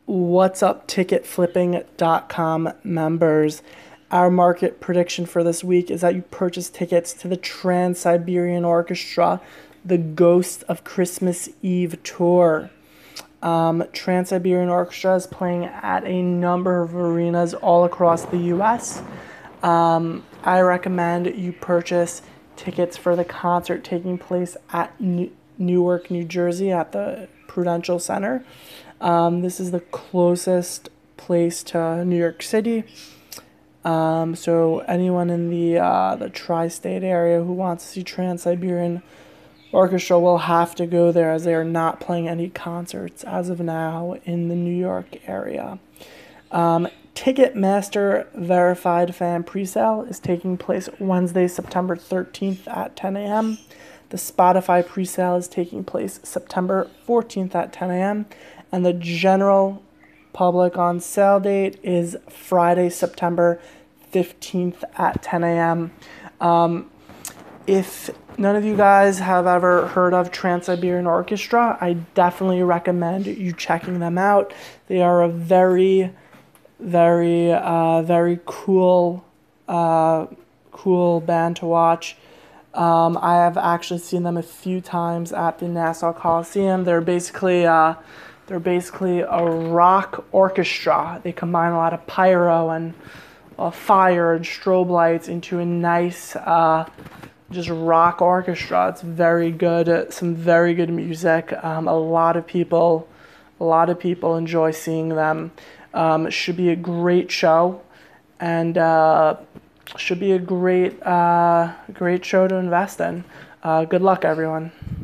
What's up, ticketflipping.com members? Our market prediction for this week is that you purchase tickets to the Trans-Siberian Orchestra, the Ghost of Christmas Eve tour. Trans-Siberian Orchestra is playing at a number of arenas all across the U.S. I recommend you purchase tickets for the concert taking place at Newark, New Jersey at the Prudential Center. This is the closest place to New York City. So anyone in the tri-state area who wants to see Trans-Siberian Orchestra will have to go there, as they are not playing any concerts as of now in the New York area. Ticketmaster Verified Fan Presale is taking place Wednesday, September 13th at 10 a.m. The Spotify presale is taking place September 14th at 10 a.m. And the general public on sale date is Friday, September 15th at 10 a.m. If none of you guys have ever heard of Trans-Siberian Orchestra, I definitely recommend you checking them out. They are a very cool band to watch. I have actually seen them a few times at the Nassau Coliseum. They're basically a rock orchestra. They combine a lot of pyro and fire and strobe lights into a nice just rock orchestra. It's very good. Some very good music. A lot of people enjoy seeing them. It should be a great show, and should be a great show to invest in. Good luck, everyone.